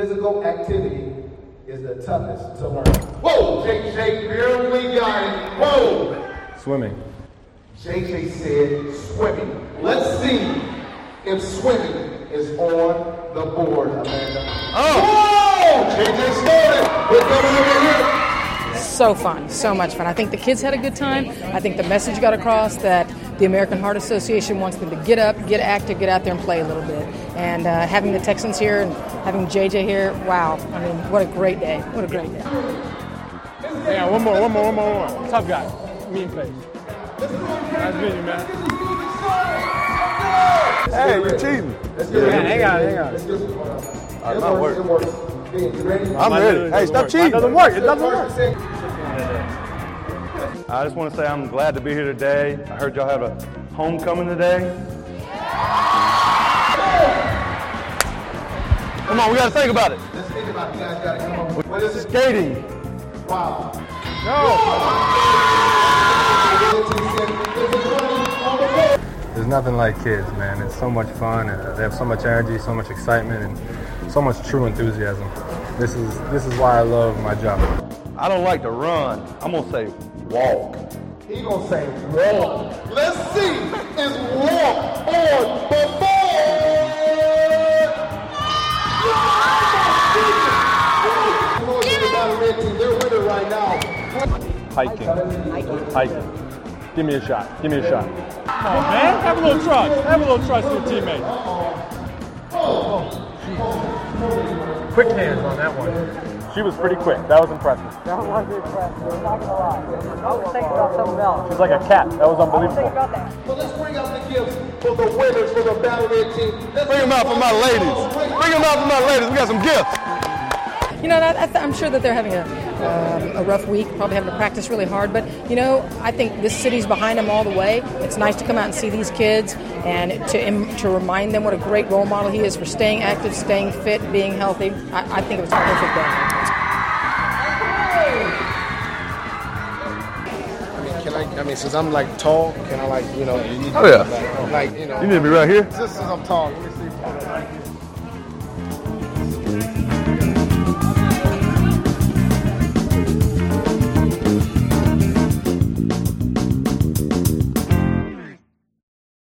physical activity is the toughest to learn? Whoa, JJ barely got it. Whoa. Swimming. JJ said swimming. Let's see if swimming is on the board, Amanda. Oh! Whoa! JJ started. We're coming over here. So fun, so much fun. I think the kids had a good time. I think the message got across that the American Heart Association wants them to get up, get active, get out there and play a little bit. And having the Texans here and having JJ here, wow. I mean, what a great day. What a great day. Yeah, one more. Tough guy. Mean face. Nice meeting you, man. Hey, you're cheating. Hang on. All right, might work. It works. You ready? I'm ready. Hey, stop cheating. It doesn't work. It doesn't work. I just want to say I'm glad to be here today. I heard y'all have a homecoming today. Come on, we got to think about it. Let's think about it. You guys got to come up with what is it? Skating. Wow. There's nothing like kids, man. It's so much fun, and they have so much energy, so much excitement, and so much true enthusiasm. This is why I love my job. I don't like to run. I'm gonna say walk. He gonna say walk. Let's see. Is walk on the board? They're winning right now. Hiking. Give me a shot. Come on, man. Have a little trust in your teammates. Quick hands on that one. She was pretty quick. That was impressive. That was impressive. I'm not going to lie. I was thinking about something else. She's like a cat. That was unbelievable. Well, let's bring out the gifts for the winners for the Battle Red team. Bring them out for my ladies. We got some gifts. You know, I'm sure that they're having a rough week, probably having to practice really hard. But, you know, I think this city's behind them all the way. It's nice to come out and see these kids and to remind them what a great role model he is for staying active, staying fit, being healthy. I think it was a perfect day. Since I'm like tall, can I Oh yeah. like, you know. You need to be right here. Just since I'm tall.